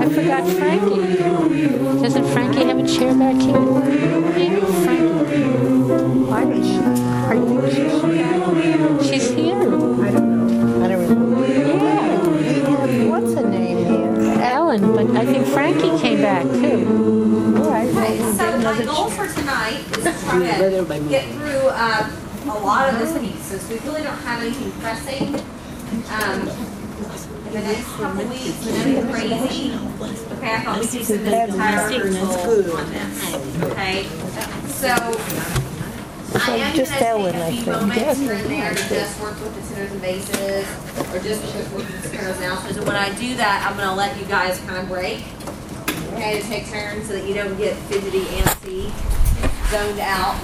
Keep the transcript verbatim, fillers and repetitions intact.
I forgot Frankie. Doesn't Frankie have a chair back here? Hey, Frankie. Why is she? Are you sure she's She's here. I don't know. I don't remember. Yeah. What's her name here? Ellen, but I think Frankie came back too. All right. Okay, so my goal for tonight is to try to get through uh, a lot of this piece, since we really don't have anything pressing. Um, in the next couple of weeks, nothing crazy. Okay, I thought we could spend this entire article on this. Okay, so I am just going to Ellen, I take a few think. moments here and there to just work with the centers and bases, or just work with the centers announcements. And when I do that, I'm going to let you guys kind of break. Okay, to take turns so that you don't get fidgety, antsy, zoned out.